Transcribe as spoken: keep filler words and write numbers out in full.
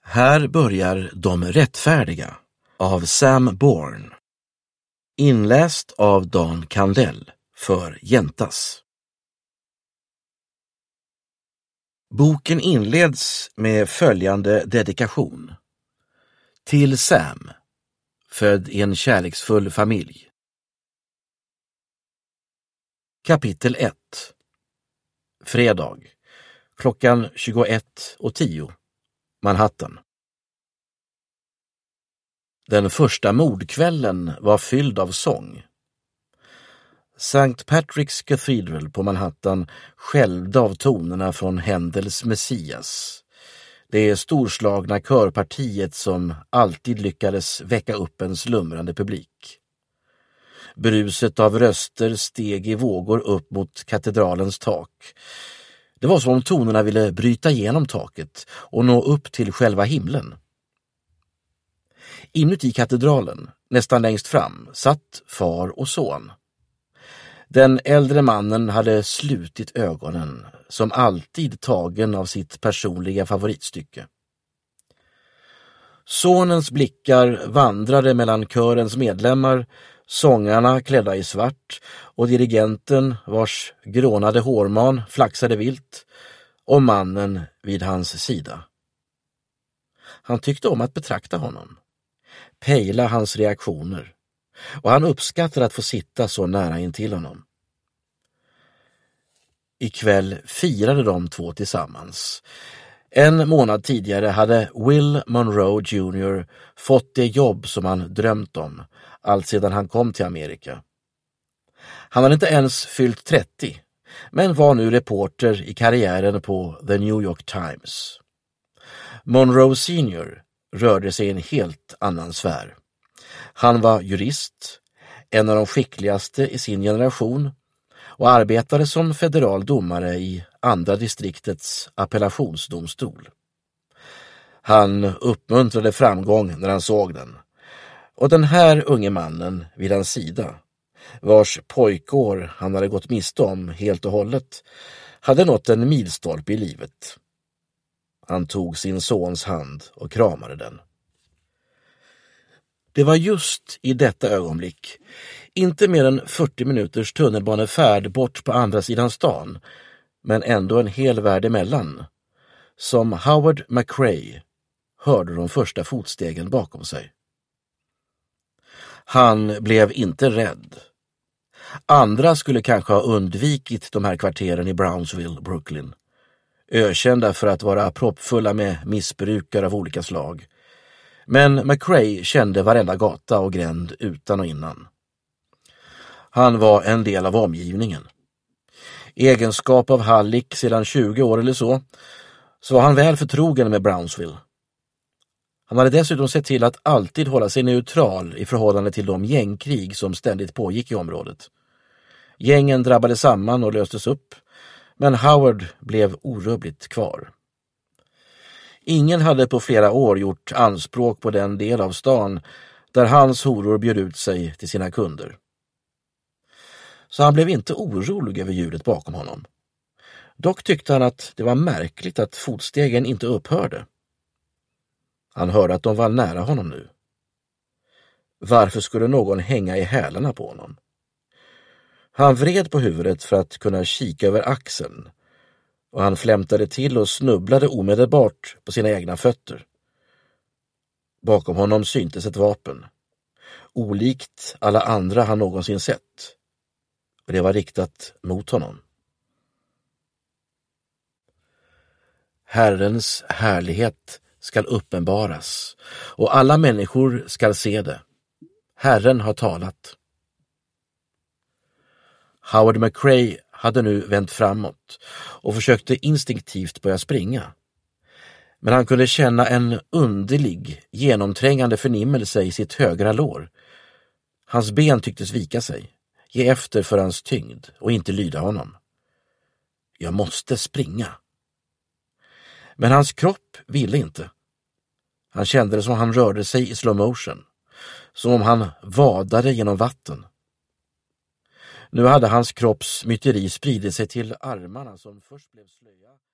Här börjar De rättfärdiga av Sam Bourne. Inläst av Dan Kandell för Jäntas. Boken inleds med följande dedikation. Till Sam, född i en kärleksfull familj. Kapitel ett. Fredag. Klockan tjugoett och tio. Manhattan. Den första mordkvällen var fylld av sång. Sankt Patrick's Cathedral på Manhattan skälvde av tonerna från Händels Messias. Det storslagna körpartiet som alltid lyckades väcka upp en slumrande publik. Bruset av röster steg i vågor upp mot katedralens tak. Det var som om tonerna ville bryta igenom taket och nå upp till själva himlen. Inuti katedralen, nästan längst fram, satt far och son. Den äldre mannen hade slutit ögonen, som alltid tagen av sitt personliga favoritstycke. Sonens blickar vandrade mellan körens medlemmar, sångarna klädda i svart och dirigenten vars grånade hårman flaxade vilt och mannen vid hans sida. Han tyckte om att betrakta honom, pejla hans reaktioner, och han uppskattade att få sitta så nära intill honom. Ikväll firade de två tillsammans. En månad tidigare hade Will Monroe junior fått det jobb som han drömt om, allt sedan han kom till Amerika. Han hade inte ens fyllt trettio, men var nu reporter i karriären på The New York Times. Monroe senior rörde sig i en helt annan sfär. Han var jurist, en av de skickligaste i sin generation, och arbetade som federal domare i andra distriktets appellationsdomstol. Han uppmuntrade framgång när han såg den. Och den här unge mannen vid hans sida, vars pojkår han hade gått miste om helt och hållet, hade nått en milstolpe i livet. Han tog sin sons hand och kramade den. Det var just i detta ögonblick, inte mer än fyrtio minuters tunnelbanefärd bort på andra sidan stan, men ändå en hel värld emellan, som Howard McCrae hörde de första fotstegen bakom sig. Han blev inte rädd. Andra skulle kanske ha undvikit de här kvarteren i Brownsville, Brooklyn, ökända för att vara proppfulla med missbrukare av olika slag. Men McCrae kände varenda gata och gränd utan och innan. Han var en del av omgivningen. I egenskap av hallick sedan tjugo år eller så, så var han väl förtrogen med Brownsville. Han hade dessutom sett till att alltid hålla sig neutral i förhållande till de gängkrig som ständigt pågick i området. Gängen drabbade samman och löstes upp, men Howard blev orubbligt kvar. Ingen hade på flera år gjort anspråk på den del av stan där hans horor bjöd ut sig till sina kunder. Så han blev inte orolig över ljudet bakom honom. Dock tyckte han att det var märkligt att fotstegen inte upphörde. Han hörde att de var nära honom nu. Varför skulle någon hänga i hälarna på honom? Han vred på huvudet för att kunna kika över axeln, och han flämtade till och snubblade omedelbart på sina egna fötter. Bakom honom syntes ett vapen, olikt alla andra han någonsin sett, och det var riktat mot honom. Herrens härlighet skall uppenbaras, och alla människor skall se det. Herren har talat. Howard McCrae hade nu vänt framåt och försökte instinktivt börja springa. Men han kunde känna en underlig, genomträngande förnimmelse i sitt högra lår. Hans ben tycktes vika sig, ge efter för hans tyngd och inte lyda honom. Jag måste springa. Men hans kropp ville inte. Han kände det som han rörde sig i slow motion, som om han vadade genom vatten. Nu hade hans kropps myteri spridit sig till armarna som först blev slöja.